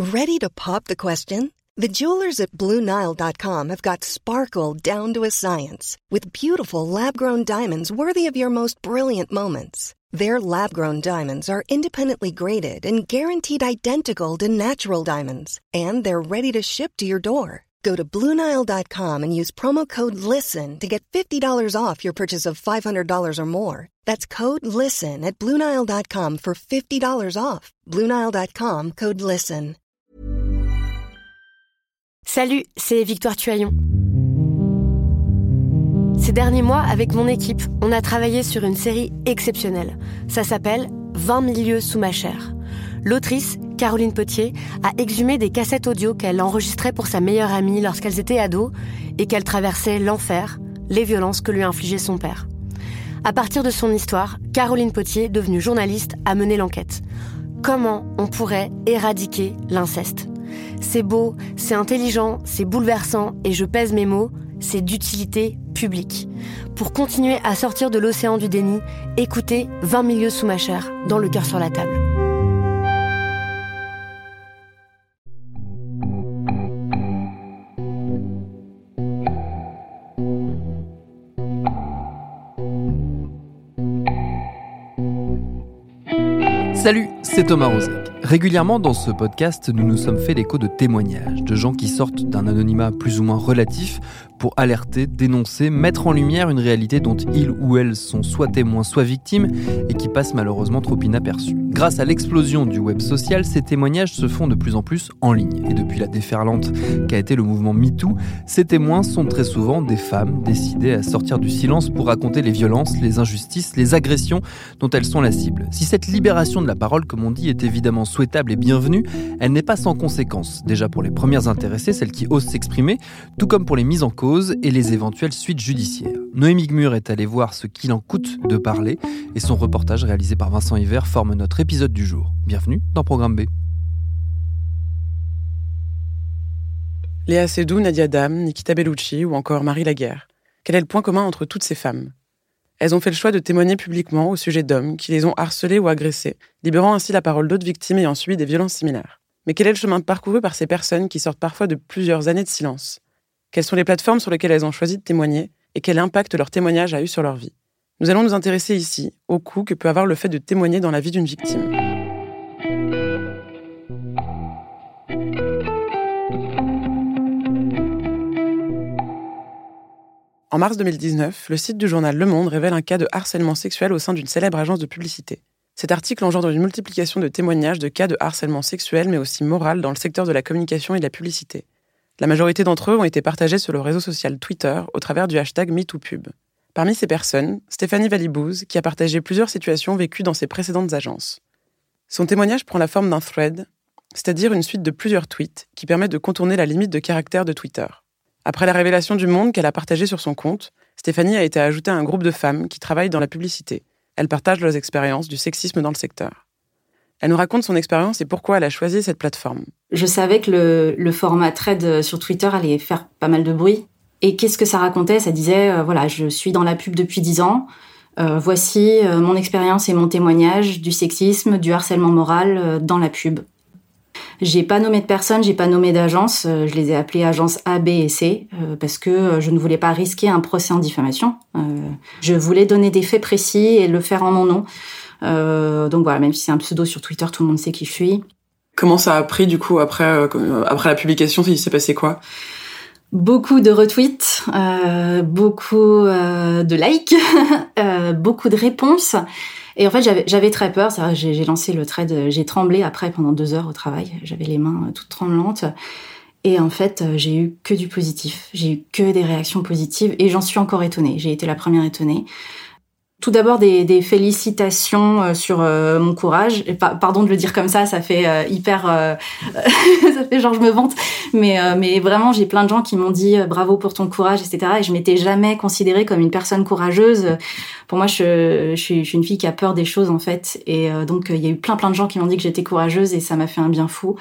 Ready to pop the question? The jewelers at BlueNile.com have got sparkle down to a science with beautiful lab-grown diamonds worthy of your most brilliant moments. Their lab-grown diamonds are independently graded and guaranteed identical to natural diamonds, and they're ready to ship to your door. Go to BlueNile.com and use promo code LISTEN to get $50 off your purchase of $500 or more. That's code LISTEN at BlueNile.com for $50 off. BlueNile.com, code LISTEN. Salut, c'est Victoire Tuaillon. Ces derniers mois, avec mon équipe, on a travaillé sur une série exceptionnelle. Ça s'appelle 20 000 lieues sous ma chair. L'autrice, Caroline Potier, a exhumé des cassettes audio qu'elle enregistrait pour sa meilleure amie lorsqu'elles étaient ados et qu'elle traversait l'enfer, les violences que lui infligeait son père. À partir de son histoire, Caroline Potier, devenue journaliste, a mené l'enquête. Comment on pourrait éradiquer l'inceste ? C'est beau, c'est intelligent, c'est bouleversant et je pèse mes mots, c'est d'utilité publique. Pour continuer à sortir de l'océan du déni, écoutez 20 000 lieues sous ma chair, dans Le cœur sur la table. Salut, c'est Thomas Rozek. Régulièrement dans ce podcast, nous nous sommes fait l'écho de témoignages, de gens qui sortent d'un anonymat plus ou moins relatif pour alerter, dénoncer, mettre en lumière une réalité dont ils ou elles sont soit témoins, soit victimes et qui passent malheureusement trop inaperçus. Grâce à l'explosion du web social, ces témoignages se font de plus en plus en ligne. Et depuis la déferlante qu'a été le mouvement MeToo, ces témoins sont très souvent des femmes décidées à sortir du silence pour raconter les violences, les injustices, les agressions dont elles sont la cible. Si cette libération de la parole, comme on dit, est évidemment souhaitable et bienvenue, elle n'est pas sans conséquences. Déjà pour les premières intéressées, celles qui osent s'exprimer, tout comme pour les mises en cause et les éventuelles suites judiciaires. Noémie Gmur est allée voir ce qu'il en coûte de parler et son reportage réalisé par Vincent Hiver forme notre épisode du jour. Bienvenue dans Programme B. Léa Seydoux, Nadia Dam, Nikita Bellucci ou encore Marie Laguerre. Quel est le point commun entre toutes ces femmes ? Elles ont fait le choix de témoigner publiquement au sujet d'hommes qui les ont harcelées ou agressées, libérant ainsi la parole d'autres victimes ayant subi des violences similaires. Mais quel est le chemin parcouru par ces personnes qui sortent parfois de plusieurs années de silence ? Quelles sont les plateformes sur lesquelles elles ont choisi de témoigner et quel impact leur témoignage a eu sur leur vie ? Nous allons nous intéresser ici au coût que peut avoir le fait de témoigner dans la vie d'une victime. En mars 2019, le site du journal Le Monde révèle un cas de harcèlement sexuel au sein d'une célèbre agence de publicité. Cet article engendre une multiplication de témoignages de cas de harcèlement sexuel mais aussi moral dans le secteur de la communication et de la publicité. La majorité d'entre eux ont été partagés sur le réseau social Twitter au travers du hashtag MeTooPub. Parmi ces personnes, Stéphanie Valibouze, qui a partagé plusieurs situations vécues dans ses précédentes agences. Son témoignage prend la forme d'un thread, c'est-à-dire une suite de plusieurs tweets qui permettent de contourner la limite de caractère de Twitter. Après la révélation du monde qu'elle a partagé sur son compte, Stéphanie a été ajoutée à un groupe de femmes qui travaillent dans la publicité. Elles partagent leurs expériences du sexisme dans le secteur. Elle nous raconte son expérience et pourquoi elle a choisi cette plateforme. Je savais que le format thread sur Twitter allait faire pas mal de bruit. Et qu'est-ce que ça racontait ? Ça disait, voilà, je suis dans la pub depuis 10 ans. Voici mon expérience et mon témoignage du sexisme, du harcèlement moral dans la pub. J'ai pas nommé de personne, j'ai pas nommé d'agence. Je les ai appelées agences A, B et C parce que je ne voulais pas risquer un procès en diffamation. Je voulais donner des faits précis et le faire en mon nom. Donc voilà, même si c'est un pseudo sur Twitter, tout le monde sait qui je suis. Comment ça a pris du coup après la publication ? Il s'est passé quoi ? Beaucoup de retweets, beaucoup de likes, beaucoup de réponses. Et en fait, j'avais très peur. C'est vrai, j'ai lancé le thread, j'ai tremblé après pendant 2 heures au travail. J'avais les mains toutes tremblantes. Et en fait, j'ai eu que du positif. J'ai eu que des réactions positives et j'en suis encore étonnée. J'ai été la première étonnée. Tout d'abord, des félicitations sur mon courage. Et pardon de le dire comme ça fait hyper... ça fait genre je me vante. Mais vraiment, j'ai plein de gens qui m'ont dit bravo pour ton courage, etc. Et je m'étais jamais considérée comme une personne courageuse. Pour moi, je suis une fille qui a peur des choses, en fait. Et donc, il y a eu plein de gens qui m'ont dit que j'étais courageuse et ça m'a fait un bien fou.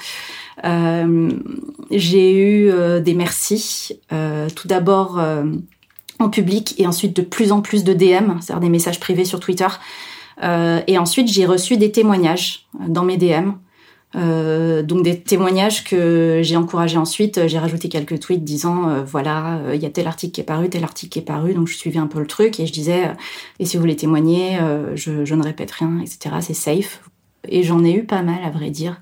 J'ai eu des merci. Tout d'abord... en public et ensuite de plus en plus de DM, c'est-à-dire des messages privés sur Twitter. Et ensuite, j'ai reçu des témoignages dans mes DM Donc des témoignages que j'ai encouragés ensuite. J'ai rajouté quelques tweets disant voilà, il y a tel article qui est paru, donc je suivais un peu le truc et je disais et si vous voulez témoigner, je ne répète rien, etc. C'est safe. Et j'en ai eu pas mal, à vrai dire.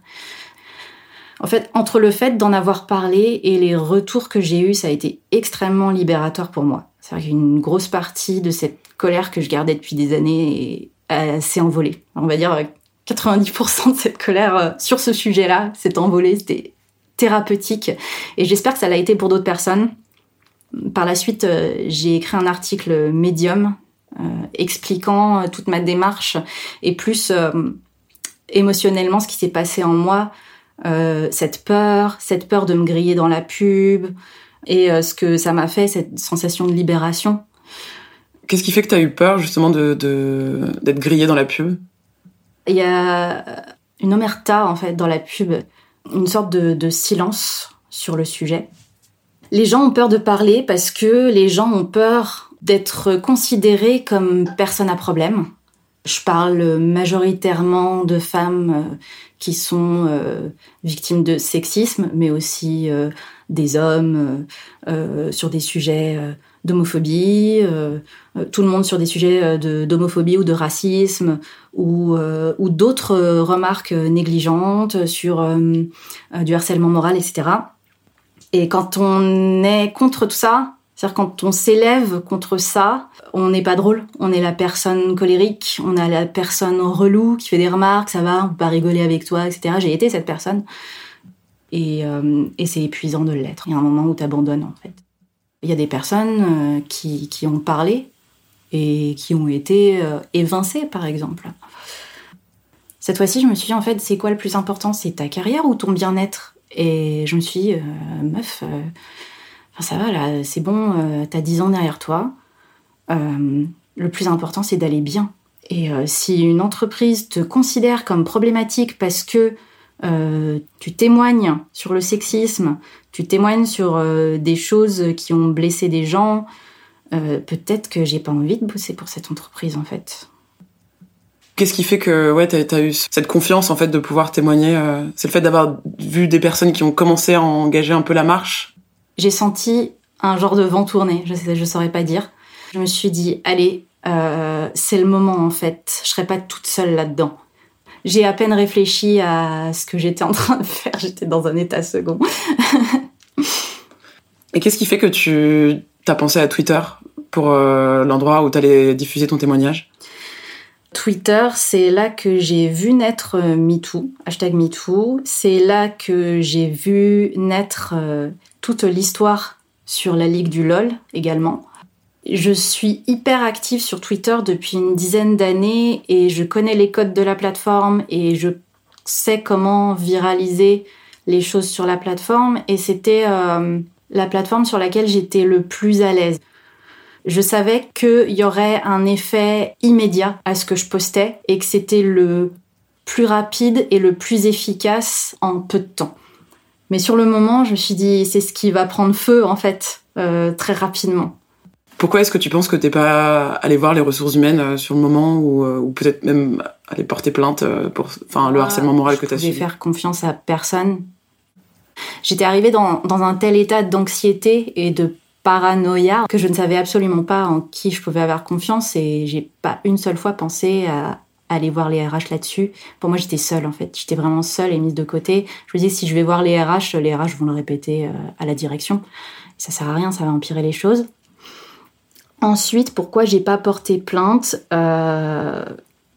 En fait, entre le fait d'en avoir parlé et les retours que j'ai eus, ça a été extrêmement libérateur pour moi. C'est-à-dire qu'une grosse partie de cette colère que je gardais depuis des années s'est envolée. Alors, on va dire 90% de cette colère sur ce sujet-là s'est envolée, c'était thérapeutique. Et j'espère que ça l'a été pour d'autres personnes. Par la suite, j'ai écrit un article Medium expliquant toute ma démarche et plus émotionnellement ce qui s'est passé en moi, cette peur de me griller dans la pub et ce que ça m'a fait, cette sensation de libération. Qu'est-ce qui fait que tu as eu peur justement d'être grillée dans la pub ? Il y a une omerta, en fait, dans la pub, une sorte de silence sur le sujet. Les gens ont peur de parler parce que les gens ont peur d'être considérés comme personnes à problème. Je parle majoritairement de femmes qui sont victimes de sexisme, mais aussi des hommes sur des sujets d'homophobie, tout le monde sur des sujets d'homophobie ou de racisme, ou d'autres remarques négligentes sur du harcèlement moral, etc. Et quand on est contre tout ça, c'est-à-dire quand on s'élève contre ça, on n'est pas drôle, on est la personne colérique, on a la personne relou qui fait des remarques, ça va, on peut pas rigoler avec toi, etc. J'ai été cette personne. Et c'est épuisant de l'être. Il y a un moment où t'abandonnes, en fait. Il y a des personnes qui ont parlé et qui ont été évincées, par exemple. Cette fois-ci, je me suis dit, en fait, c'est quoi le plus important ? C'est ta carrière ou ton bien-être ? Et je me suis dit, meuf, ça va, là, c'est bon, t'as 10 ans derrière toi. Le plus important, c'est d'aller bien. Et si une entreprise te considère comme problématique parce que tu témoignes sur le sexisme, tu témoignes sur des choses qui ont blessé des gens, peut-être que j'ai pas envie de bosser pour cette entreprise, en fait. Qu'est-ce qui fait que t'as eu cette confiance en fait de pouvoir témoigner C'est le fait d'avoir vu des personnes qui ont commencé à engager un peu la marche. J'ai senti un genre de vent tourner, je saurais pas dire. Je me suis dit, allez, c'est le moment en fait, je serai pas toute seule là-dedans. J'ai à peine réfléchi à ce que j'étais en train de faire, j'étais dans un état second. Et qu'est-ce qui fait que tu t'as pensé à Twitter pour l'endroit où t'allais diffuser ton témoignage ? Twitter, c'est là que j'ai vu naître MeToo, #MeToo. C'est là que j'ai vu naître toute l'histoire sur la Ligue du LOL également. Je suis hyper active sur Twitter depuis une dizaine d'années et je connais les codes de la plateforme et je sais comment viraliser les choses sur la plateforme. Et c'était la plateforme sur laquelle j'étais le plus à l'aise. Je savais qu'il y aurait un effet immédiat à ce que je postais et que c'était le plus rapide et le plus efficace en peu de temps. Mais sur le moment, je me suis dit, c'est ce qui va prendre feu, en fait, très rapidement. Pourquoi est-ce que tu penses que t'es pas allé voir les ressources humaines sur le moment ou peut-être même aller porter plainte pour le harcèlement moral que t'as subi ? Je pouvais faire confiance à personne. J'étais arrivée dans un tel état d'anxiété et de paranoïa que je ne savais absolument pas en qui je pouvais avoir confiance et j'ai pas une seule fois pensé à aller voir les RH là-dessus. Pour moi, j'étais seule en fait. J'étais vraiment seule et mise de côté. Je me disais, si je vais voir les RH vont le répéter à la direction. Ça sert à rien, ça va empirer les choses. Ensuite, pourquoi j'ai pas porté plainte ? Il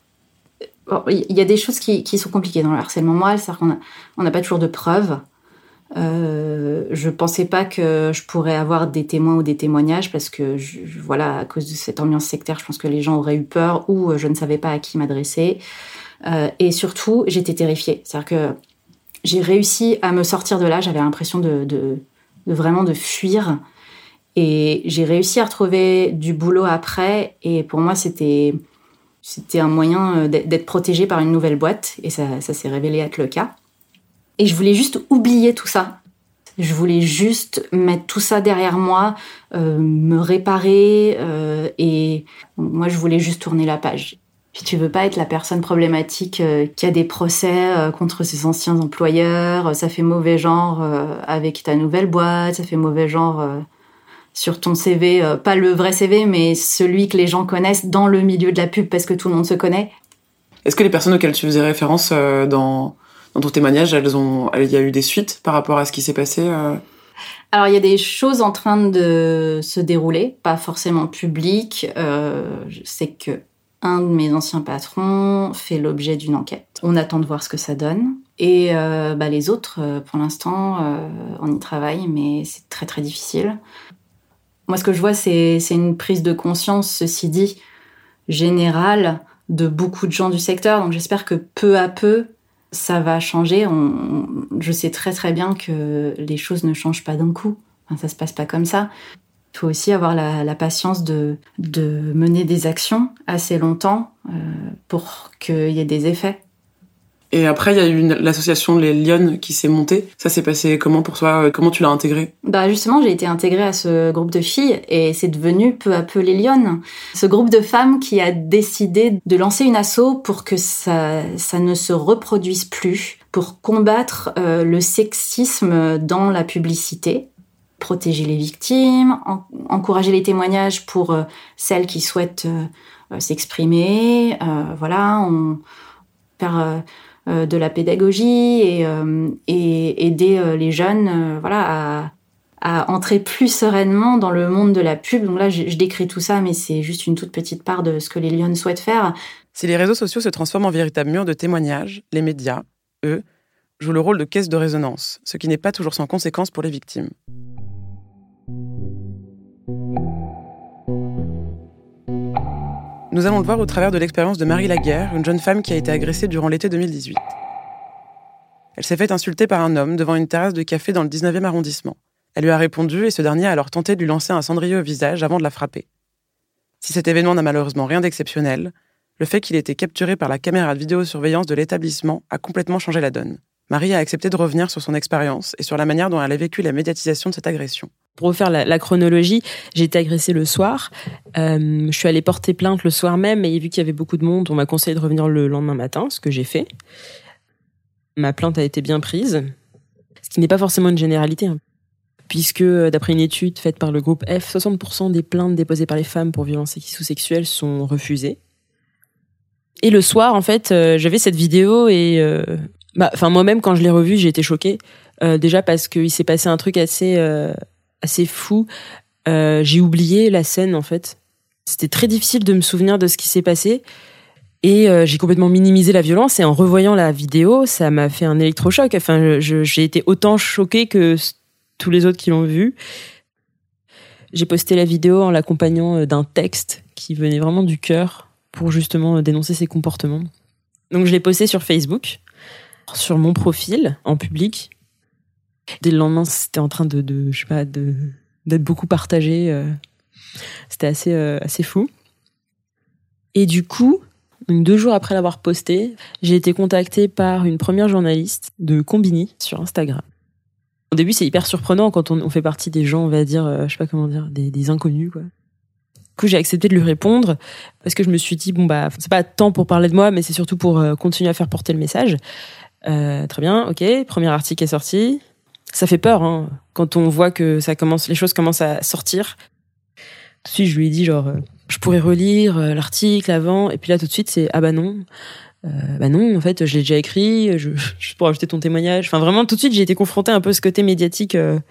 y a des choses qui sont compliquées dans le harcèlement moral, c'est-à-dire qu'on n'a pas toujours de preuves. Je pensais pas que je pourrais avoir des témoins ou des témoignages parce que à cause de cette ambiance sectaire, je pense que les gens auraient eu peur ou je ne savais pas à qui m'adresser. Et surtout, j'étais terrifiée. C'est-à-dire que j'ai réussi à me sortir de là. J'avais l'impression de vraiment de fuir. Et j'ai réussi à retrouver du boulot après. Et pour moi, c'était un moyen d'être protégée par une nouvelle boîte. Et ça s'est révélé être le cas. Et je voulais juste oublier tout ça. Je voulais juste mettre tout ça derrière moi, me réparer. Et moi, je voulais juste tourner la page. Puis tu veux pas être la personne problématique qui a des procès contre ses anciens employeurs, ça fait mauvais genre avec ta nouvelle boîte, ça fait mauvais genre sur ton CV, pas le vrai CV, mais celui que les gens connaissent dans le milieu de la pub parce que tout le monde se connaît. Est-ce que les personnes auxquelles tu faisais référence dans ton témoignage, il y a eu des suites par rapport à ce qui s'est passé Alors, il y a des choses en train de se dérouler, pas forcément publiques. Je sais que un de mes anciens patrons fait l'objet d'une enquête. On attend de voir ce que ça donne. Et les autres, pour l'instant, on y travaille, mais c'est très très difficile. Moi, ce que je vois, c'est une prise de conscience, ceci dit, générale, de beaucoup de gens du secteur. Donc j'espère que peu à peu, ça va changer. Je sais très très bien que les choses ne changent pas d'un coup. Enfin, ça se passe pas comme ça. Il faut aussi avoir la patience de mener des actions assez longtemps pour qu'il y ait des effets. Et après, il y a eu l'association Les Lionnes qui s'est montée. Ça s'est passé comment pour toi ? Comment tu l'as intégrée ? Justement, j'ai été intégrée à ce groupe de filles et c'est devenu peu à peu Les Lionnes. Ce groupe de femmes qui a décidé de lancer une asso pour que ça ne se reproduise plus, pour combattre le sexisme dans la publicité, protéger les victimes, encourager les témoignages pour celles qui souhaitent s'exprimer, faire de la pédagogie et aider les jeunes à entrer plus sereinement dans le monde de la pub. Donc là, je décris tout ça, mais c'est juste une toute petite part de ce que les Lionnes souhaitent faire. Si les réseaux sociaux se transforment en véritables murs de témoignages, les médias, eux, jouent le rôle de caisse de résonance, ce qui n'est pas toujours sans conséquences pour les victimes. Nous allons le voir au travers de l'expérience de Marie Laguerre, une jeune femme qui a été agressée durant l'été 2018. Elle s'est fait insulter par un homme devant une terrasse de café dans le 19e arrondissement. Elle lui a répondu et ce dernier a alors tenté de lui lancer un cendrier au visage avant de la frapper. Si cet événement n'a malheureusement rien d'exceptionnel, le fait qu'il ait été capturé par la caméra de vidéosurveillance de l'établissement a complètement changé la donne. Marie a accepté de revenir sur son expérience et sur la manière dont elle a vécu la médiatisation de cette agression. Pour refaire la chronologie, j'ai été agressée le soir. Je suis allée porter plainte le soir même et vu qu'il y avait beaucoup de monde, on m'a conseillé de revenir le lendemain matin, ce que j'ai fait. Ma plainte a été bien prise, ce qui n'est pas forcément une généralité, puisque d'après une étude faite par le groupe F, 60% des plaintes déposées par les femmes pour violences sexuelles sont refusées. Et le soir, en fait, j'avais cette vidéo et moi-même, quand je l'ai revue, j'ai été choquée. Déjà parce qu'il s'est passé un truc assez fou. J'ai oublié la scène, en fait. C'était très difficile de me souvenir de ce qui s'est passé. Et j'ai complètement minimisé la violence. Et en revoyant la vidéo, ça m'a fait un électrochoc. Enfin, j'ai été autant choquée que tous les autres qui l'ont vue. J'ai posté la vidéo en l'accompagnant d'un texte qui venait vraiment du cœur pour justement dénoncer ces comportements. Donc je l'ai posté sur Facebook, sur mon profil, en public. Dès le lendemain, c'était en train d'être beaucoup partagé. C'était assez fou. Et du coup, 2 jours après l'avoir posté, j'ai été contactée par une première journaliste de Combini sur Instagram. Au début, c'est hyper surprenant quand on fait partie des gens, on va dire, je sais pas comment dire, des inconnus, quoi. Du coup, j'ai accepté de lui répondre parce que je me suis dit, c'est pas tant pour parler de moi, mais c'est surtout pour continuer à faire porter le message. Très bien, ok, premier article est sorti. Ça fait peur, hein, quand on voit que les choses commencent à sortir. Tout de suite, je lui ai dit, je pourrais relire l'article avant, et puis là, tout de suite, c'est, non, en fait, je l'ai déjà écrit, juste pour ajouter ton témoignage. Enfin, vraiment, tout de suite, j'ai été confrontée un peu à ce côté médiatique que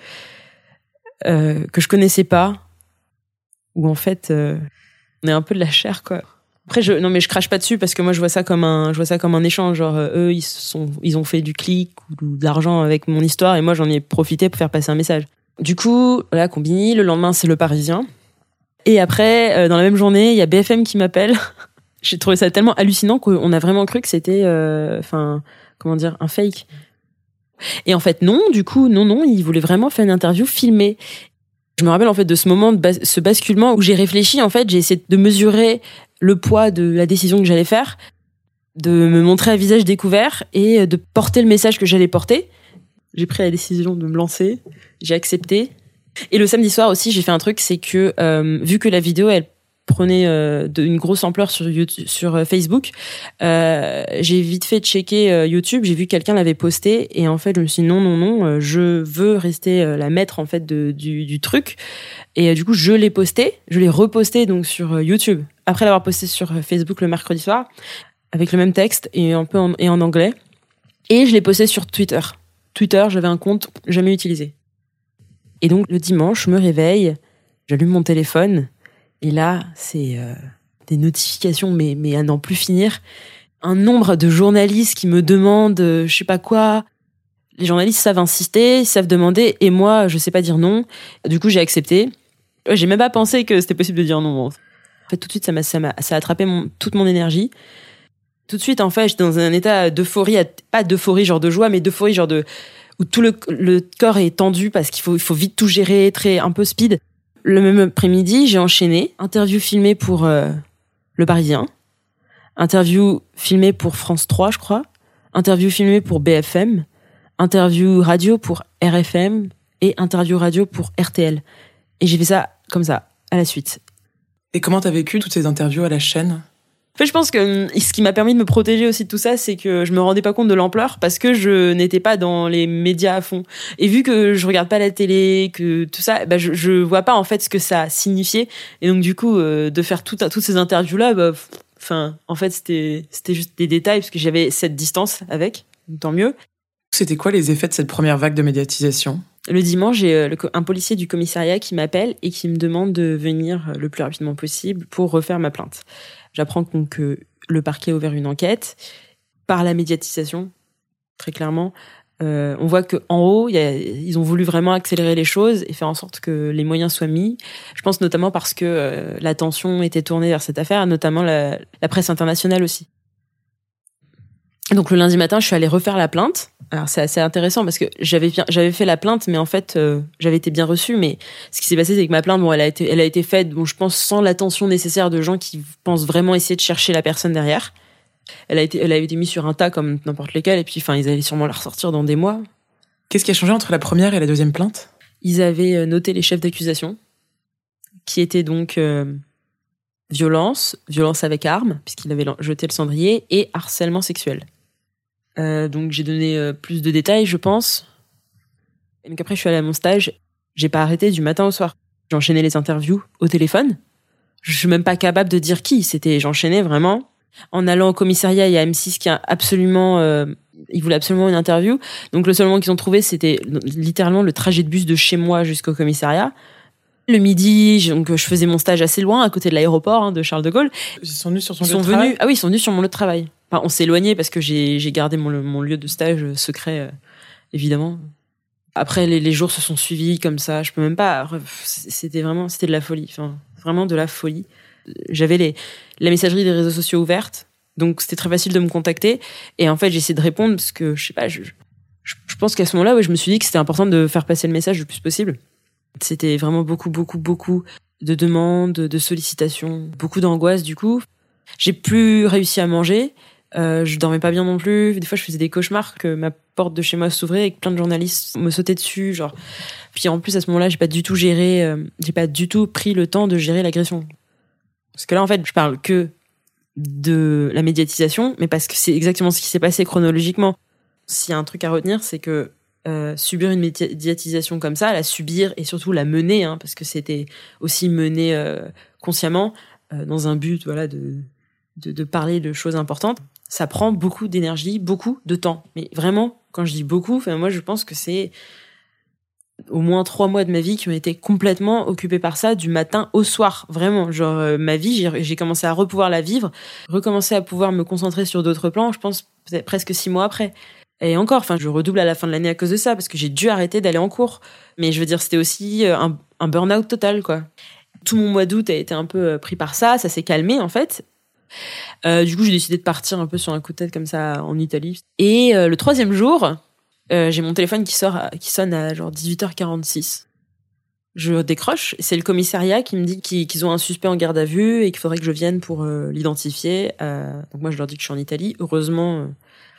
je connaissais pas, où en fait, on est un peu de la chair, quoi. Après, je crache pas dessus parce que moi, je vois ça comme un échange. Genre, eux, ils ont fait du clic ou de l'argent avec mon histoire et moi, j'en ai profité pour faire passer un message. Du coup, voilà, Combini, le lendemain, c'est Le Parisien. Et après, dans la même journée, il y a BFM qui m'appelle. J'ai trouvé ça tellement hallucinant qu'on a vraiment cru que c'était, un fake. Et en fait, non, ils voulaient vraiment faire une interview filmée. Je me rappelle en fait de ce moment, ce basculement où j'ai réfléchi. En fait, j'ai essayé de mesurer le poids de la décision que j'allais faire, de me montrer à visage découvert et de porter le message que j'allais porter. J'ai pris la décision de me lancer, j'ai accepté. Et le samedi soir aussi, j'ai fait un truc, c'est que vu que la vidéo, elle prenait une grosse ampleur sur YouTube, sur Facebook, j'ai vite fait checker YouTube, j'ai vu que quelqu'un l'avait posté et en fait je me suis dit non, je veux rester la maître en fait du truc et du coup je l'ai reposté donc sur YouTube après l'avoir posté sur Facebook le mercredi soir avec le même texte et un peu en anglais et je l'ai posté sur Twitter. J'avais un compte jamais utilisé. Et donc le dimanche, je me réveille, j'allume mon téléphone et là, c'est des notifications, mais à n'en plus finir. Un nombre de journalistes qui me demandent je sais pas quoi. Les journalistes savent insister, ils savent demander, et moi, je sais pas dire non. Du coup, j'ai accepté. J'ai même pas pensé que c'était possible de dire non. En fait, tout de suite, ça a attrapé toute mon énergie. Tout de suite, en fait, j'étais dans un état d'euphorie, pas d'euphorie genre de joie, mais d'euphorie genre où tout le corps est tendu parce qu'il faut vite tout gérer, un peu speed. Le même après-midi, j'ai enchaîné. Interview filmée pour Le Parisien. Interview filmée pour France 3, je crois. Interview filmée pour BFM. Interview radio pour RFM. Et interview radio pour RTL. Et j'ai fait ça comme ça, à la suite. Et comment t'as vécu toutes ces interviews à la chaîne ? En fait, je pense que ce qui m'a permis de me protéger aussi de tout ça, c'est que je me rendais pas compte de l'ampleur parce que je n'étais pas dans les médias à fond. Et vu que je regarde pas la télé, que tout ça, je vois pas en fait ce que ça signifiait. Et donc du coup, de faire toutes ces interviews là, en fait, c'était juste des détails parce que j'avais cette distance avec, tant mieux. C'était quoi les effets de cette première vague de médiatisation ? Le dimanche, j'ai un policier du commissariat qui m'appelle et qui me demande de venir le plus rapidement possible pour refaire ma plainte. J'apprends donc que le parquet a ouvert une enquête par la médiatisation, très clairement. On voit qu'en haut, ils ont voulu vraiment accélérer les choses et faire en sorte que les moyens soient mis. Je pense notamment parce que l'attention était tournée vers cette affaire, notamment la presse internationale aussi. Donc le lundi matin, je suis allée refaire la plainte. Alors c'est assez intéressant parce que j'avais fait la plainte, mais en fait j'avais été bien reçue. Mais ce qui s'est passé, c'est que ma plainte, elle a été faite, je pense sans l'attention nécessaire de gens qui pensent vraiment essayer de chercher la personne derrière. Elle a été mise sur un tas comme n'importe lesquels, et puis ils allaient sûrement la ressortir dans des mois. Qu'est-ce qui a changé entre la première et la deuxième plainte ? Ils avaient noté les chefs d'accusation, qui étaient donc violence avec arme, puisqu'il avait jeté le cendrier, et harcèlement sexuel. Donc j'ai donné plus de détails, je pense. Et donc après, je suis allée à mon stage. J'ai pas arrêté du matin au soir. J'ai enchaîné les interviews au téléphone. Je suis même pas capable de dire qui. J'enchaînais vraiment. En allant au commissariat, il y a M6 qui a il voulait absolument une interview. Donc le seul moment qu'ils ont trouvé, c'était littéralement le trajet de bus de chez moi jusqu'au commissariat. Le midi, donc je faisais mon stage assez loin, à côté de l'aéroport de Charles de Gaulle. Ils sont venus sur son lieu de travail ? Ah oui, ils sont venus sur mon lieu de travail. Enfin, on s'est éloigné parce que j'ai gardé mon lieu de stage secret, évidemment. Après, les jours se sont suivis comme ça. Je peux même pas. C'était de la folie. Enfin, vraiment de la folie. J'avais la messagerie des réseaux sociaux ouverte, donc c'était très facile de me contacter. Et en fait, j'ai essayé de répondre parce que je sais pas. Je pense qu'à ce moment-là, ouais, je me suis dit que c'était important de faire passer le message le plus possible. C'était vraiment beaucoup de demandes, de sollicitations, beaucoup d'angoisse du coup. J'ai plus réussi à manger. Je dormais pas bien non plus. Des fois, je faisais des cauchemars que ma porte de chez moi s'ouvrait et que plein de journalistes me sautaient dessus, genre. Puis en plus, à ce moment-là, j'ai pas du tout pris le temps de gérer l'agression. Parce que là, en fait, je parle que de la médiatisation, mais parce que c'est exactement ce qui s'est passé chronologiquement. S'il y a un truc à retenir, c'est que subir une médiatisation comme ça, la subir et surtout la mener, parce que c'était aussi mené consciemment dans un but, voilà, de parler de choses importantes. Ça prend beaucoup d'énergie, beaucoup de temps. Mais vraiment, quand je dis beaucoup, moi je pense que c'est au moins 3 mois de ma vie qui ont été complètement occupés par ça, du matin au soir. Vraiment, genre ma vie, j'ai commencé à repouvoir la vivre, recommencer à pouvoir me concentrer sur d'autres plans, je pense peut-être presque 6 mois après. Et encore, je redouble à la fin de l'année à cause de ça, parce que j'ai dû arrêter d'aller en cours. Mais je veux dire, c'était aussi un burn-out total, quoi. Tout mon mois d'août a été un peu pris par ça s'est calmé en fait. Du coup, j'ai décidé de partir un peu sur un coup de tête comme ça en Italie. Et le 3e jour, j'ai mon téléphone qui sonne à genre 18h46. Je décroche, c'est le commissariat qui me dit qu'ils ont un suspect en garde à vue et qu'il faudrait que je vienne pour l'identifier. Donc moi, je leur dis que je suis en Italie. Heureusement,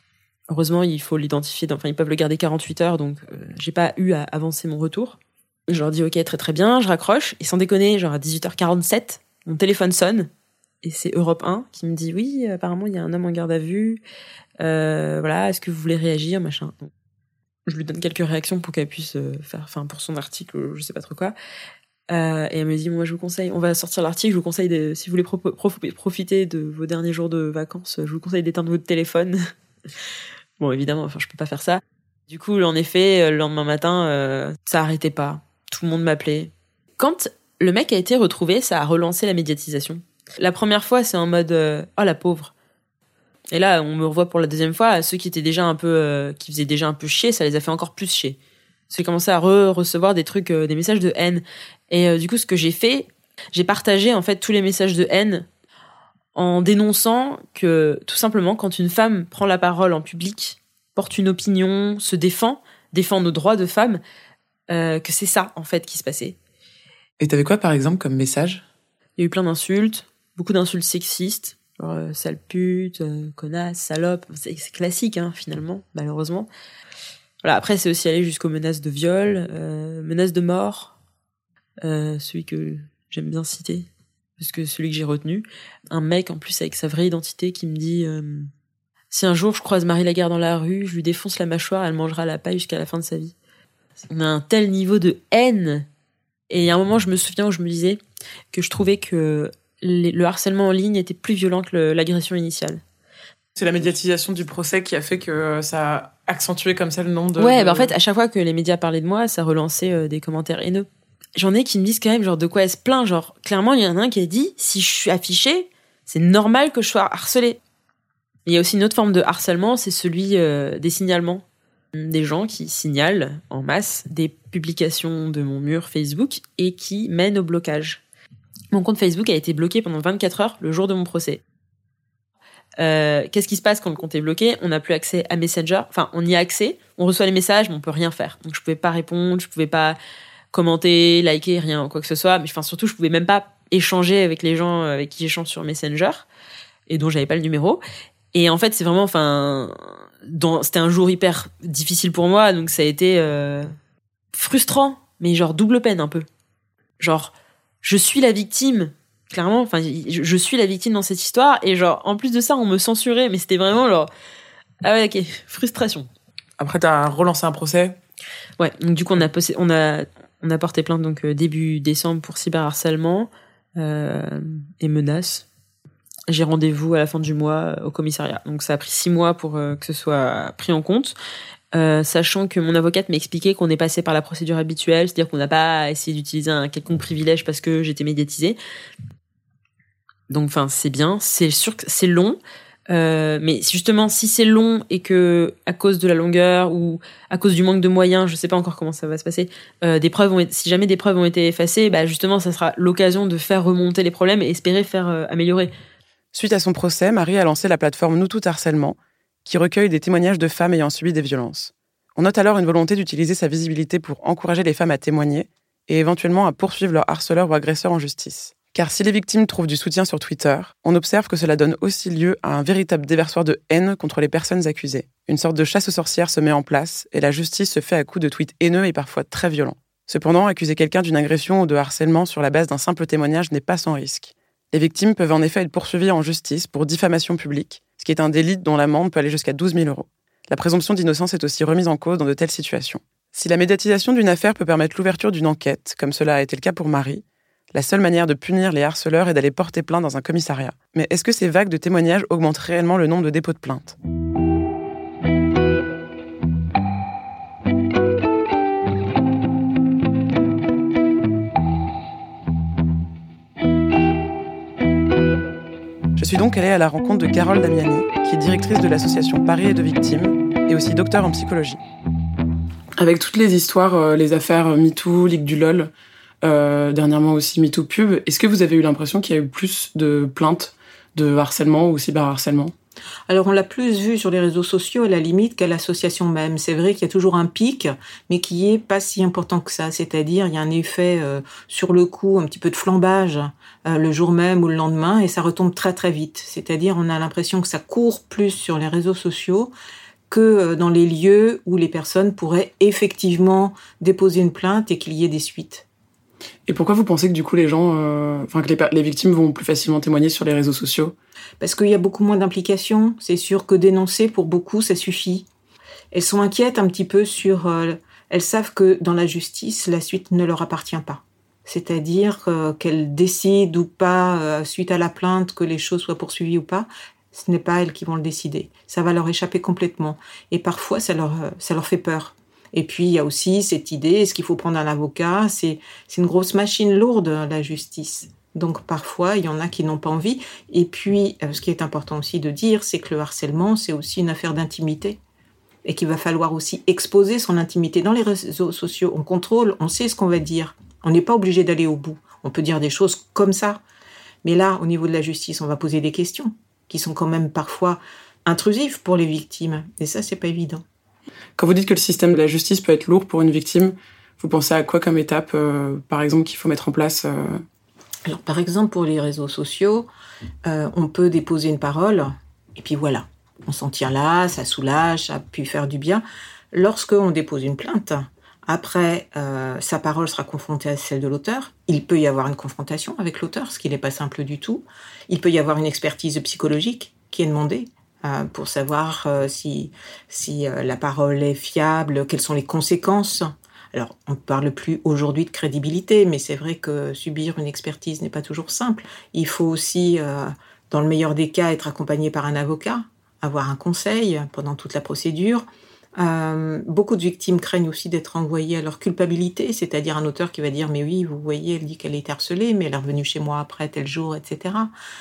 il faut l'identifier. Ils peuvent le garder 48 heures, donc j'ai pas eu à avancer mon retour. Je leur dis ok, très très bien, je raccroche. Et sans déconner, genre à 18h47, Mon téléphone sonne et c'est Europe 1 qui me dit oui, apparemment il y a un homme en garde à vue. Voilà, est-ce que vous voulez réagir, machin. Donc, je lui donne quelques réactions pour qu'elle puisse pour son article, je sais pas trop quoi. Et elle me dit, moi je vous conseille, on va sortir l'article, je vous conseille si vous voulez profiter de vos derniers jours de vacances, je vous conseille d'éteindre votre téléphone. Bon, évidemment, je peux pas faire ça. Du coup, en effet, le lendemain matin, ça arrêtait pas. Tout le monde m'appelait. Quand le mec a été retrouvé, ça a relancé la médiatisation. La première fois, c'est en mode, oh la pauvre. Et là, on me revoit pour la deuxième fois. Ceux qui étaient déjà un peu, qui faisaient déjà un peu chier, ça les a fait encore plus chier. J'ai commencé à recevoir des trucs, des messages de haine. Et du coup, ce que j'ai fait, j'ai partagé en fait tous les messages de haine en dénonçant que, tout simplement, quand une femme prend la parole en public, porte une opinion, se défend nos droits de femmes, que c'est ça, en fait, qui se passait. Et t'avais quoi, par exemple, comme message ? Il y a eu plein d'insultes, beaucoup d'insultes sexistes, genre sale pute, connasse, salope, c'est classique, hein, finalement, malheureusement. Voilà, après, c'est aussi allé jusqu'aux menaces de viol, menaces de mort, celui que j'aime bien citer, parce que celui que j'ai retenu. Un mec, en plus, avec sa vraie identité, qui me dit si un jour je croise Marie Lagarde dans la rue, je lui défonce la mâchoire, elle mangera la paille jusqu'à la fin de sa vie. On a un tel niveau de haine. Et il y a un moment, je me souviens où je me disais que je trouvais que le harcèlement en ligne était plus violent que l'agression initiale. C'est la médiatisation du procès qui a fait que ça a accentué comme ça le nombre de... Ouais, en fait, à chaque fois que les médias parlaient de moi, ça relançait des commentaires haineux. J'en ai qui me disent quand même, genre, de quoi elle se plaint. Genre, clairement, il y en a un qui a dit, si je suis affichée, c'est normal que je sois harcelée. Il y a aussi une autre forme de harcèlement, c'est celui des signalements. Des gens qui signalent en masse des publications de mon mur Facebook et qui mènent au blocage. Mon compte Facebook a été bloqué pendant 24 heures le jour de mon procès. Qu'est-ce qui se passe quand le compte est bloqué ? On n'a plus accès à Messenger. Enfin, on y a accès, on reçoit les messages, mais on peut rien faire. Donc, je pouvais pas répondre, je pouvais pas commenter, liker, rien, quoi que ce soit. Mais surtout, je pouvais même pas échanger avec les gens avec qui j'échange sur Messenger et dont j'avais pas le numéro. Et en fait, c'est vraiment, c'était un jour hyper difficile pour moi, donc ça a été frustrant, mais genre double peine un peu. Genre, je suis la victime, clairement, je suis la victime dans cette histoire, et genre, en plus de ça, on me censurait, mais c'était vraiment genre, ah ouais, ok, frustration. Après, t'as relancé un procès ? Ouais, donc du coup, on a porté plainte donc début décembre pour cyberharcèlement et menaces. J'ai rendez-vous à la fin du mois au commissariat. Donc ça a pris 6 mois pour que ce soit pris en compte, sachant que mon avocate m'a expliqué qu'on est passé par la procédure habituelle, c'est-à-dire qu'on n'a pas essayé d'utiliser un quelconque privilège parce que j'étais médiatisée. Donc c'est bien, c'est sûr que c'est long, mais justement si c'est long et que à cause de la longueur ou à cause du manque de moyens, je sais pas encore comment ça va se passer, si jamais des preuves ont été effacées, justement ça sera l'occasion de faire remonter les problèmes et espérer faire améliorer. Suite à son procès, Marie a lancé la plateforme Nous Toutes Harcèlement, qui recueille des témoignages de femmes ayant subi des violences. On note alors une volonté d'utiliser sa visibilité pour encourager les femmes à témoigner et éventuellement à poursuivre leurs harceleurs ou agresseurs en justice. Car si les victimes trouvent du soutien sur Twitter, on observe que cela donne aussi lieu à un véritable déversoir de haine contre les personnes accusées. Une sorte de chasse aux sorcières se met en place et la justice se fait à coups de tweets haineux et parfois très violents. Cependant, accuser quelqu'un d'une agression ou de harcèlement sur la base d'un simple témoignage n'est pas sans risque. Les victimes peuvent en effet être poursuivies en justice pour diffamation publique, ce qui est un délit dont l'amende peut aller jusqu'à 12 000 €. La présomption d'innocence est aussi remise en cause dans de telles situations. Si la médiatisation d'une affaire peut permettre l'ouverture d'une enquête, comme cela a été le cas pour Marie, la seule manière de punir les harceleurs est d'aller porter plainte dans un commissariat. Mais est-ce que ces vagues de témoignages augmentent réellement le nombre de dépôts de plaintes ? Je suis donc allée à la rencontre de Carole Damiani, qui est directrice de l'association Paris et de victimes, et aussi docteure en psychologie. Avec toutes les histoires, les affaires MeToo, Ligue du LOL, dernièrement aussi MeToo Pub, est-ce que vous avez eu l'impression qu'il y a eu plus de plaintes de harcèlement ou cyberharcèlement ? Alors on l'a plus vu sur les réseaux sociaux à la limite qu'à l'association même. C'est vrai qu'il y a toujours un pic, mais qui est pas si important que ça. C'est-à-dire il y a un effet sur le coup, un petit peu de flambage le jour même ou le lendemain, et ça retombe très très vite. C'est-à-dire on a l'impression que ça court plus sur les réseaux sociaux que dans les lieux où les personnes pourraient effectivement déposer une plainte et qu'il y ait des suites. Et pourquoi vous pensez que du coup les gens, que les victimes vont plus facilement témoigner sur les réseaux sociaux ? Parce qu'il y a beaucoup moins d'implication. C'est sûr que dénoncer, pour beaucoup, ça suffit. Elles sont inquiètes un petit peu elles savent que dans la justice, la suite ne leur appartient pas. C'est-à-dire qu'elles décident ou pas, suite à la plainte, que les choses soient poursuivies ou pas, ce n'est pas elles qui vont le décider. Ça va leur échapper complètement. Et parfois, ça leur fait peur. Et puis, il y a aussi cette idée, est-ce qu'il faut prendre un avocat ? C'est une grosse machine lourde, la justice. Donc, parfois, il y en a qui n'ont pas envie. Et puis, ce qui est important aussi de dire, c'est que le harcèlement, c'est aussi une affaire d'intimité. Et qu'il va falloir aussi exposer son intimité. Dans les réseaux sociaux, on contrôle, on sait ce qu'on va dire. On n'est pas obligé d'aller au bout. On peut dire des choses comme ça. Mais là, au niveau de la justice, on va poser des questions qui sont quand même parfois intrusives pour les victimes. Et ça, c'est pas évident. Quand vous dites que le système de la justice peut être lourd pour une victime, vous pensez à quoi comme étape, par exemple, qu'il faut mettre en place Alors, par exemple, pour les réseaux sociaux, on peut déposer une parole, et puis voilà. On s'en tient là, ça soulage, ça a pu faire du bien. Lorsqu'on dépose une plainte, après, sa parole sera confrontée à celle de l'auteur. Il peut y avoir une confrontation avec l'auteur, ce qui n'est pas simple du tout. Il peut y avoir une expertise psychologique qui est demandée pour savoir si la parole est fiable, quelles sont les conséquences. Alors, on ne parle plus aujourd'hui de crédibilité, mais c'est vrai que subir une expertise n'est pas toujours simple. Il faut aussi, dans le meilleur des cas, être accompagné par un avocat, avoir un conseil pendant toute la procédure. Beaucoup de victimes craignent aussi d'être envoyées à leur culpabilité, c'est-à-dire un auteur qui va dire « mais oui, vous voyez, elle dit qu'elle est harcelée, mais elle est revenue chez moi après tel jour, etc. »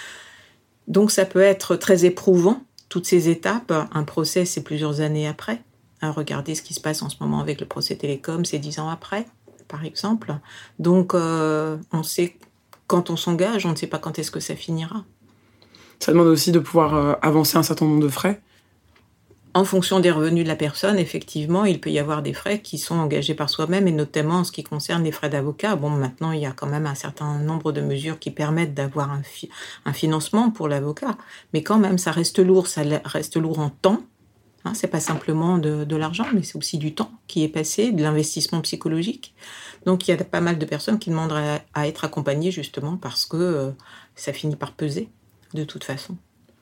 Donc ça peut être très éprouvant, toutes ces étapes. Un procès, c'est plusieurs années après. Regardez ce qui se passe en ce moment avec le procès Télécom, c'est 10 ans après, par exemple. Donc on sait, quand on s'engage, on ne sait pas quand est-ce que ça finira. Ça demande aussi de pouvoir avancer un certain nombre de frais. En fonction des revenus de la personne, effectivement, il peut y avoir des frais qui sont engagés par soi-même, et notamment en ce qui concerne les frais d'avocat. Bon, maintenant, il y a quand même un certain nombre de mesures qui permettent d'avoir un financement pour l'avocat. Mais quand même, ça reste lourd en temps. C'est pas simplement de l'argent, mais c'est aussi du temps qui est passé, de l'investissement psychologique. Donc, il y a pas mal de personnes qui demandent à être accompagnées, justement, parce que ça finit par peser, de toute façon.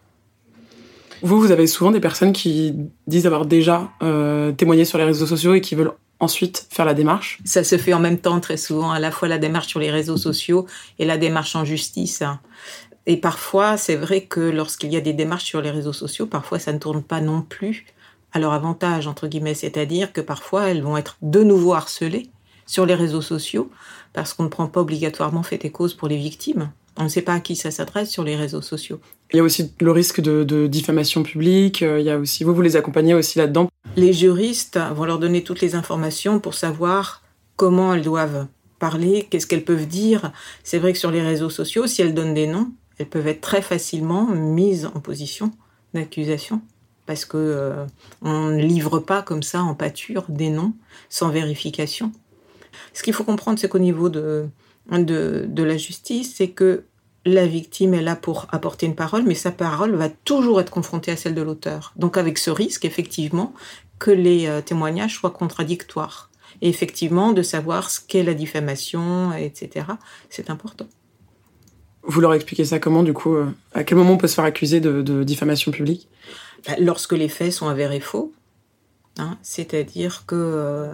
Vous avez souvent des personnes qui disent avoir déjà témoigné sur les réseaux sociaux et qui veulent ensuite faire la démarche. Ça se fait en même temps très souvent, à la fois la démarche sur les réseaux sociaux et la démarche en justice. Et parfois, c'est vrai que lorsqu'il y a des démarches sur les réseaux sociaux, parfois ça ne tourne pas non plus à leur avantage, entre guillemets. C'est-à-dire que parfois, elles vont être de nouveau harcelées sur les réseaux sociaux parce qu'on ne prend pas obligatoirement fait et cause pour les victimes. On ne sait pas à qui ça s'adresse sur les réseaux sociaux. Il y a aussi le risque de diffamation publique. Il y a aussi, vous les accompagnez aussi là-dedans. Les juristes vont leur donner toutes les informations pour savoir comment elles doivent parler, qu'est-ce qu'elles peuvent dire. C'est vrai que sur les réseaux sociaux, si elles donnent des noms, elles peuvent être très facilement mises en position d'accusation. Parce que on ne livre pas comme ça en pâture des noms sans vérification. Ce qu'il faut comprendre, c'est qu'au niveau de la justice, c'est que la victime est là pour apporter une parole, mais sa parole va toujours être confrontée à celle de l'auteur. Donc avec ce risque, effectivement, que les témoignages soient contradictoires. Et effectivement, de savoir ce qu'est la diffamation, etc., c'est important. Vous leur expliquez ça comment, du coup à quel moment on peut se faire accuser de diffamation publique ? Lorsque les faits sont avérés faux, c'est-à-dire que,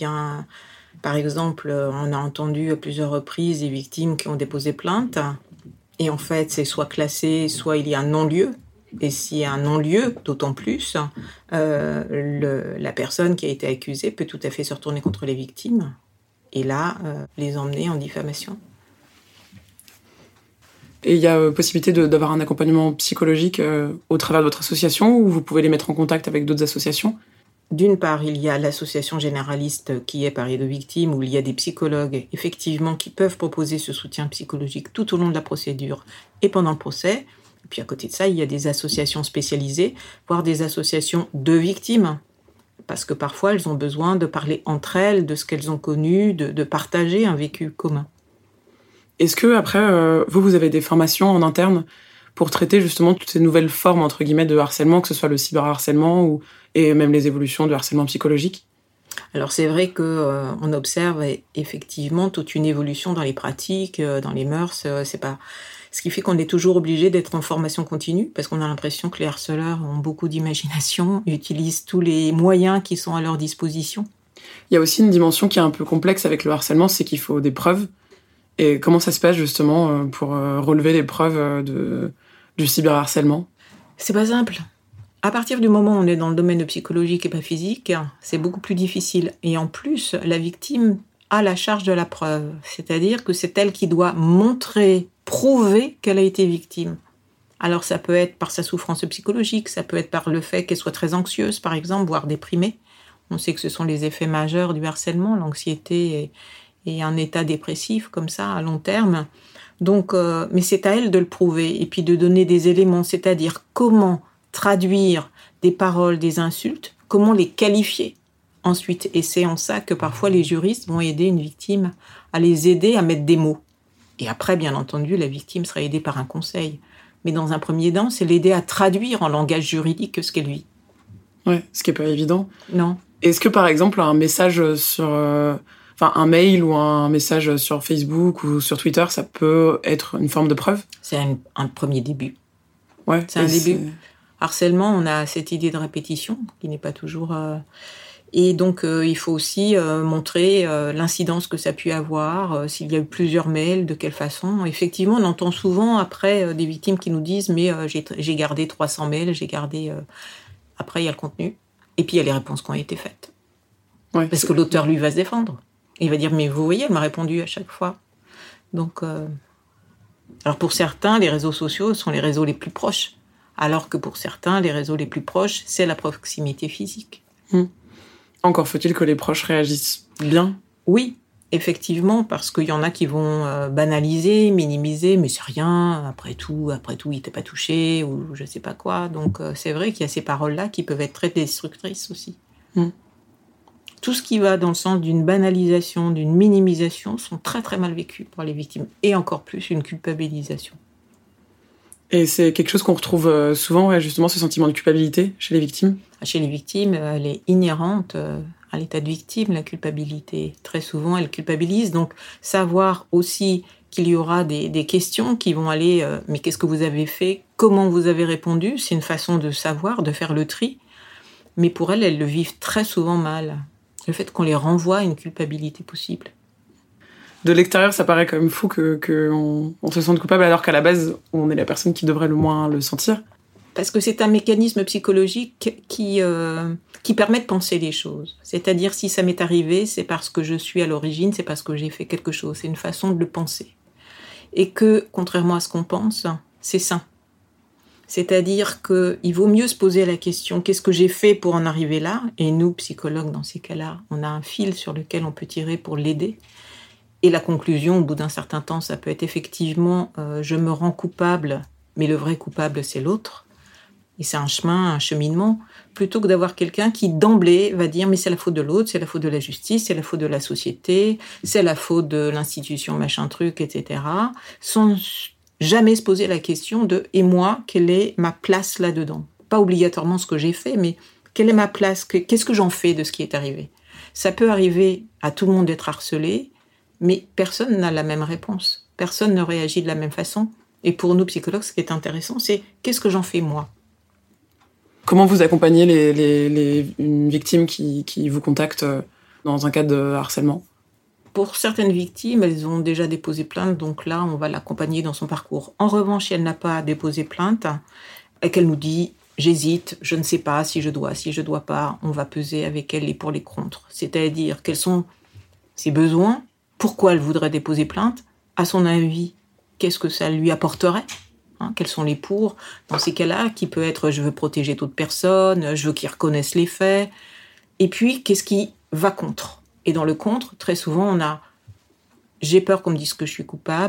par exemple, on a entendu à plusieurs reprises des victimes qui ont déposé plainte, et en fait, c'est soit classé, soit il y a un non-lieu. Et s'il y a un non-lieu, d'autant plus, la personne qui a été accusée peut tout à fait se retourner contre les victimes, et là, les emmener en diffamation. Et il y a possibilité d'avoir un accompagnement psychologique au travers de votre association, ou vous pouvez les mettre en contact avec d'autres associations ? D'une part, il y a l'association généraliste qui est Paris de victimes, où il y a des psychologues, effectivement, qui peuvent proposer ce soutien psychologique tout au long de la procédure et pendant le procès. Et puis à côté de ça, il y a des associations spécialisées, voire des associations de victimes, parce que parfois, elles ont besoin de parler entre elles de ce qu'elles ont connu, de partager un vécu commun. Est-ce que, après, vous avez des formations en interne pour traiter justement toutes ces nouvelles formes, entre guillemets, de harcèlement, que ce soit le cyberharcèlement et même les évolutions de harcèlement psychologique ? Alors c'est vrai qu'on observe effectivement toute une évolution dans les pratiques, dans les mœurs. C'est pas ce qui fait qu'on est toujours obligé d'être en formation continue parce qu'on a l'impression que les harceleurs ont beaucoup d'imagination, utilisent tous les moyens qui sont à leur disposition. Il y a aussi une dimension qui est un peu complexe avec le harcèlement, c'est qu'il faut des preuves. Et comment ça se passe justement pour relever les preuves du cyberharcèlement ? C'est pas simple. À partir du moment où on est dans le domaine psychologique et pas physique, c'est beaucoup plus difficile. Et en plus, la victime a la charge de la preuve. C'est-à-dire que c'est elle qui doit montrer, prouver qu'elle a été victime. Alors ça peut être par sa souffrance psychologique, ça peut être par le fait qu'elle soit très anxieuse, par exemple, voire déprimée. On sait que ce sont les effets majeurs du harcèlement, l'anxiété et un état dépressif comme ça à long terme. Donc, mais c'est à elle de le prouver et puis de donner des éléments, c'est-à-dire comment traduire des paroles, des insultes, comment les qualifier ensuite. Et c'est en ça que parfois les juristes vont aider une victime à les aider à mettre des mots. Et après, bien entendu, la victime sera aidée par un conseil. Mais dans un premier temps, c'est l'aider à traduire en langage juridique ce qu'elle vit. Ouais, ce qui n'est pas évident. Non. Est-ce que, par exemple, un message sur... un mail ou un message sur Facebook ou sur Twitter, ça peut être une forme de preuve ? C'est un premier début. Ouais, c'est un début. Harcèlement, on a cette idée de répétition qui n'est pas toujours... Et donc, il faut aussi montrer l'incidence que ça a pu avoir, s'il y a eu plusieurs mails, de quelle façon. Effectivement, on entend souvent après des victimes qui nous disent « mais j'ai gardé 300 mails, j'ai gardé... Après, il y a le contenu. Et puis, il y a les réponses qui ont été faites. Ouais, parce que l'auteur, lui, va se défendre. Il va dire « mais vous voyez, elle m'a répondu à chaque fois. » Donc, alors pour certains, les réseaux sociaux sont les réseaux les plus proches. Alors que pour certains, les réseaux les plus proches, c'est la proximité physique. Encore faut-il que les proches réagissent bien ? Oui, effectivement, parce qu'il y en a qui vont banaliser, minimiser, mais c'est rien, après tout, il t'a pas touché, ou je sais pas quoi. Donc c'est vrai qu'il y a ces paroles-là qui peuvent être très destructrices aussi. Tout ce qui va dans le sens d'une banalisation, d'une minimisation, sont très très mal vécus par les victimes. Et encore plus, une culpabilisation. Et c'est quelque chose qu'on retrouve souvent, justement, ce sentiment de culpabilité chez les victimes ? Chez les victimes, elle est inhérente à l'état de victime, la culpabilité. Très souvent, elle culpabilise. Donc, savoir aussi qu'il y aura des questions qui vont aller « mais qu'est-ce que vous avez fait ? Comment vous avez répondu ?» C'est une façon de savoir, de faire le tri. Mais pour elles le vivent très souvent mal. Le fait qu'on les renvoie à une culpabilité possible. De l'extérieur, ça paraît quand même fou qu'on se sente coupable alors qu'à la base, on est la personne qui devrait le moins le sentir. Parce que c'est un mécanisme psychologique qui permet de penser les choses. C'est-à-dire, si ça m'est arrivé, c'est parce que je suis à l'origine, c'est parce que j'ai fait quelque chose. C'est une façon de le penser. Et que, contrairement à ce qu'on pense, c'est sain. C'est-à-dire qu'il vaut mieux se poser la question « qu'est-ce que j'ai fait pour en arriver là ?» Et nous, psychologues, dans ces cas-là, on a un fil sur lequel on peut tirer pour l'aider. Et la conclusion, au bout d'un certain temps, ça peut être effectivement je me rends coupable, mais le vrai coupable, c'est l'autre. Et c'est un chemin, un cheminement, plutôt que d'avoir quelqu'un qui, d'emblée, va dire « mais c'est la faute de l'autre, c'est la faute de la justice, c'est la faute de la société, c'est la faute de l'institution, machin truc, etc. » sans jamais se poser la question de « et moi, quelle est ma place là-dedans ?» Pas obligatoirement ce que j'ai fait, mais quelle est ma place ? Qu'est-ce que j'en fais de ce qui est arrivé ? Ça peut arriver à tout le monde d'être harcelé, mais personne n'a la même réponse. Personne ne réagit de la même façon. Et pour nous, psychologues, ce qui est intéressant, c'est qu'est-ce que j'en fais moi ? Comment vous accompagnez une victime qui vous contacte dans un cas de harcèlement ? Pour certaines victimes, elles ont déjà déposé plainte, donc là, on va l'accompagner dans son parcours. En revanche, si elle n'a pas déposé plainte, et qu'elle nous dit « j'hésite, je ne sais pas si je dois pas », on va peser avec elle les pour les contre. C'est-à-dire, quels sont ses besoins ? Pourquoi elle voudrait déposer plainte ? À son avis, qu'est-ce que ça lui apporterait ? Quels sont les pour ? Dans ces cas-là, qui peut être « je veux protéger d'autres personnes »,« je veux qu'ils reconnaissent les faits ». Et puis, qu'est-ce qui va contre ? Et dans le contre, très souvent, on a « j'ai peur qu'on me dise que je suis coupable »,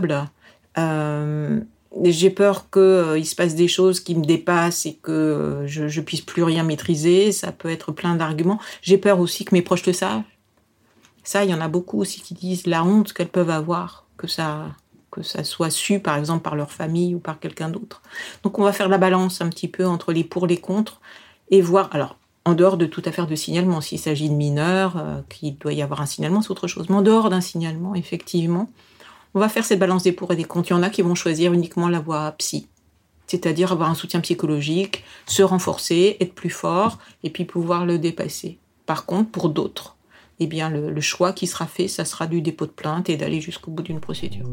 j'ai peur qu'il se passe des choses qui me dépassent et que je puisse plus rien maîtriser. Ça peut être plein d'arguments. J'ai peur aussi que mes proches le sachent. Ça, il y en a beaucoup aussi qui disent la honte qu'elles peuvent avoir, que ça soit su, par exemple, par leur famille ou par quelqu'un d'autre. Donc, on va faire la balance un petit peu entre les pour, les contre, et voir... Alors, En dehors de toute affaire de signalement, s'il s'agit de mineurs, qu'il doit y avoir un signalement, c'est autre chose. Mais en dehors d'un signalement, effectivement, on va faire cette balance des pour et des contre. Il y en a qui vont choisir uniquement la voie psy, c'est-à-dire avoir un soutien psychologique, se renforcer, être plus fort, et puis pouvoir le dépasser. Par contre, pour d'autres, eh bien, le choix qui sera fait, ça sera du dépôt de plainte et d'aller jusqu'au bout d'une procédure.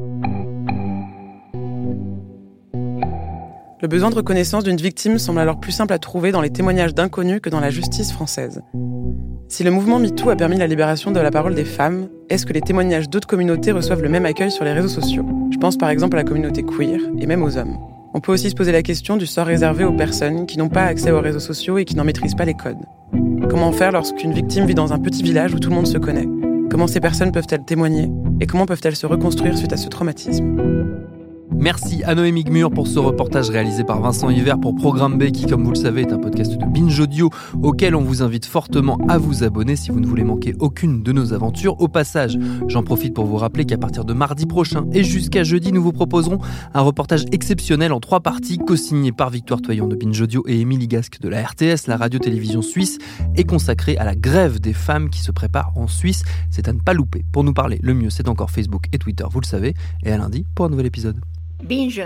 Le besoin de reconnaissance d'une victime semble alors plus simple à trouver dans les témoignages d'inconnus que dans la justice française. Si le mouvement MeToo a permis la libération de la parole des femmes, est-ce que les témoignages d'autres communautés reçoivent le même accueil sur les réseaux sociaux ? Je pense par exemple à la communauté queer et même aux hommes. On peut aussi se poser la question du sort réservé aux personnes qui n'ont pas accès aux réseaux sociaux et qui n'en maîtrisent pas les codes. Comment faire lorsqu'une victime vit dans un petit village où tout le monde se connaît ? Comment ces personnes peuvent-elles témoigner ? Et comment peuvent-elles se reconstruire suite à ce traumatisme ? Merci à Noémie Gmur pour ce reportage réalisé par Vincent Hiver pour Programme B qui, comme vous le savez, est un podcast de Binge Audio auquel on vous invite fortement à vous abonner si vous ne voulez manquer aucune de nos aventures. Au passage, j'en profite pour vous rappeler qu'à partir de mardi prochain et jusqu'à jeudi, nous vous proposerons un reportage exceptionnel en 3 parties co-signé par Victoire Toyon de Binge Audio et Émilie Gasque de la RTS, la radio-télévision suisse, et consacré à la grève des femmes qui se prépare en Suisse. C'est à ne pas louper. Pour nous parler, le mieux c'est encore Facebook et Twitter, vous le savez, et à lundi pour un nouvel épisode. Binge.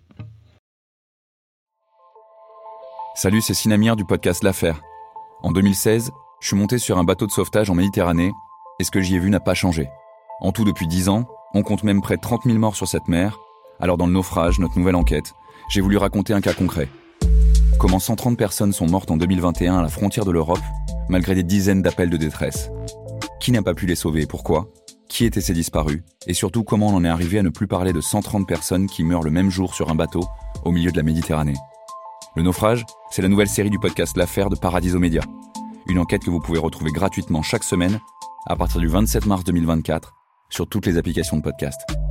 Salut, c'est Sinamir du podcast L'Affaire. En 2016, je suis monté sur un bateau de sauvetage en Méditerranée et ce que j'y ai vu n'a pas changé. En tout, depuis 10 ans, on compte même près de 30 000 morts sur cette mer. Alors dans le naufrage, notre nouvelle enquête, j'ai voulu raconter un cas concret. Comment 130 personnes sont mortes en 2021 à la frontière de l'Europe, malgré des dizaines d'appels de détresse. Qui n'a pas pu les sauver et pourquoi ? Qui étaient ces disparus ? Et surtout, comment on en est arrivé à ne plus parler de 130 personnes qui meurent le même jour sur un bateau au milieu de la Méditerranée ? Le naufrage, c'est la nouvelle série du podcast L'Affaire de Paradiso Média. Une enquête que vous pouvez retrouver gratuitement chaque semaine à partir du 27 mars 2024 sur toutes les applications de podcast.